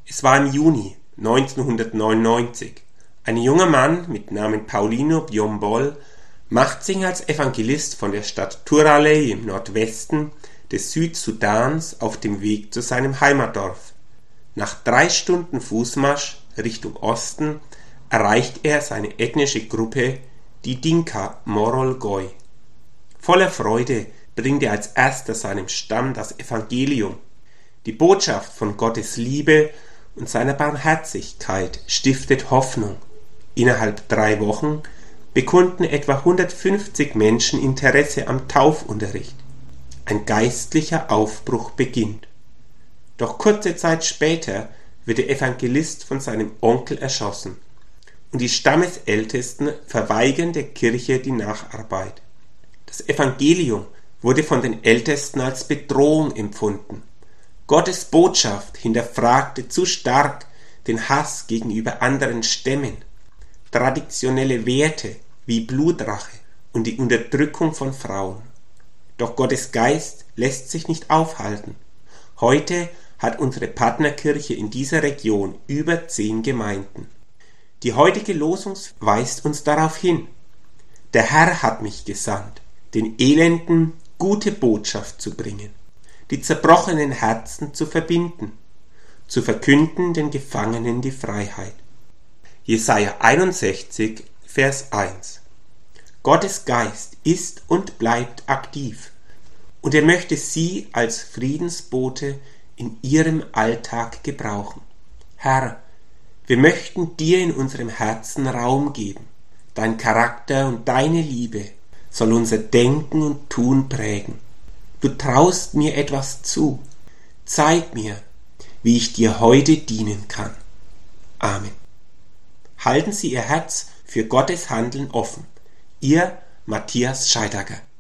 Es war im Juni 1999. Ein junger Mann mit Namen Paulino Biombol macht sich als Evangelist von der Stadt Turaley im Nordwesten des Südsudans auf dem Weg zu seinem Heimatdorf. Nach 3 Stunden Fußmarsch Richtung Osten erreicht er seine ethnische Gruppe, die Dinka Morol Goi. Voller Freude bringt er als erster seinem Stamm das Evangelium. Die Botschaft von Gottes Liebe und seiner Barmherzigkeit stiftet Hoffnung. Innerhalb 3 Wochen bekunden etwa 150 Menschen Interesse am Taufunterricht. Ein geistlicher Aufbruch beginnt. Doch kurze Zeit später wird der Evangelist von seinem Onkel erschossen und die Stammesältesten verweigern der Kirche die Nacharbeit. Das Evangelium wurde von den Ältesten als Bedrohung empfunden. Gottes Botschaft hinterfragte zu stark den Hass gegenüber anderen Stämmen, traditionelle Werte wie Blutrache und die Unterdrückung von Frauen. Doch Gottes Geist lässt sich nicht aufhalten. Heute hat unsere Partnerkirche in dieser Region über 10 Gemeinden. Die heutige Losung weist uns darauf hin. Der Herr hat mich gesandt, den Elenden gute Botschaft zu bringen, die zerbrochenen Herzen zu verbinden, zu verkünden den Gefangenen die Freiheit. Jesaja 61, Vers 1. Gottes Geist ist und bleibt aktiv und er möchte Sie als Friedensbote in Ihrem Alltag gebrauchen. Herr, wir möchten Dir in unserem Herzen Raum geben. Dein Charakter und deine Liebe soll unser Denken und Tun prägen. Du traust mir etwas zu. Zeig mir, wie ich dir heute dienen kann. Amen. Halten Sie Ihr Herz für Gottes Handeln offen. Ihr Matthias Scheidegger.